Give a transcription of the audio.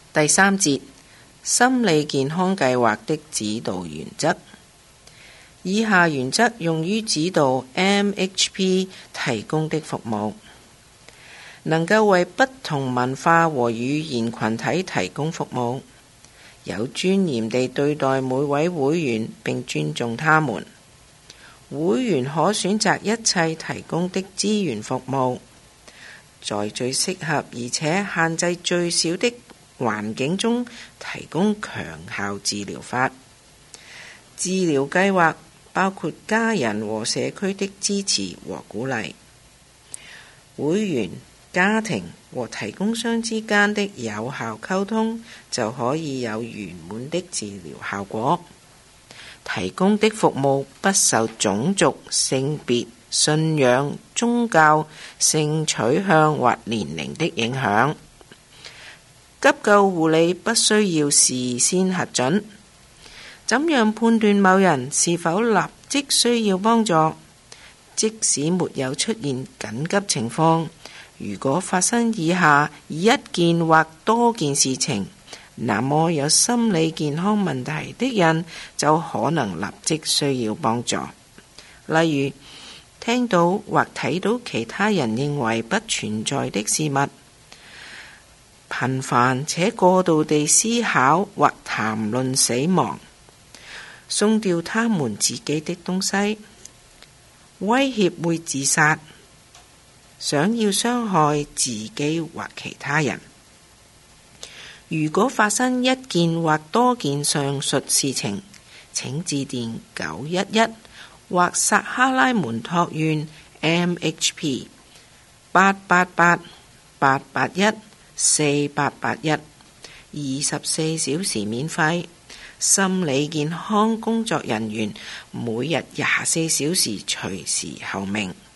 第3節，心理健康計劃的指導原則。以下原則用於指導 MHP 提供的服務，能夠為不同文化和語言群體提供服務，有尊嚴地對待每位會員並尊重他們。會員可選擇一切提供的資源服務，在最適合而且限制最少的環境中提供強效治療法。治療計劃包括家人和社區的支持和鼓勵，會員、家庭和提供商之間的有效溝通就可以有圓滿的治療效果。提供的服務不受種族、性別、信仰、宗教、性取向或年齡的影響。急救護理不需要事先核准。怎樣判斷某人是否立即需要幫助？即使沒有出現緊急情況，如果發生以下一件或多件事情，那麼有心理健康問題的人就可能立即需要幫助。例如，聽到或睇到其他人認為不存在的事物，頻繁且過度地思考或談論死亡，送掉他們自己的東西，威脅會自殺，想要傷害自己或其他人。如果發生一件或多件上述事情，請致電911或薩哈拉門托院 MHP 888-881-4881，24小時免費。心理健康工作人員每日24小時隨時候命。